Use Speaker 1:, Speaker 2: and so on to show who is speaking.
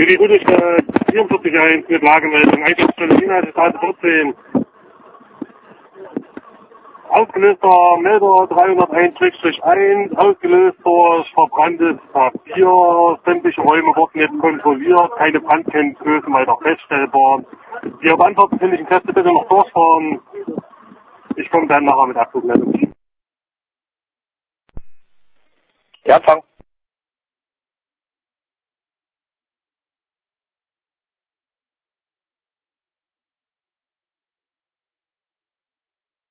Speaker 1: Willi Rüdig, 44.1 mit Lagemeldung. Einsatzstelle Inhaltsstraße 14. Ausgelöster Melder 301-1, ausgelöst durch verbranntes Papier. Sämtliche Räume wurden jetzt kontrolliert, keine Brandkenntnisse weiter feststellbar. Die Beantwortung finde ich in Kräfte bitte noch durchfahren. Ich komme dann nachher mit Abflugmeldung.
Speaker 2: Ja, Empfang.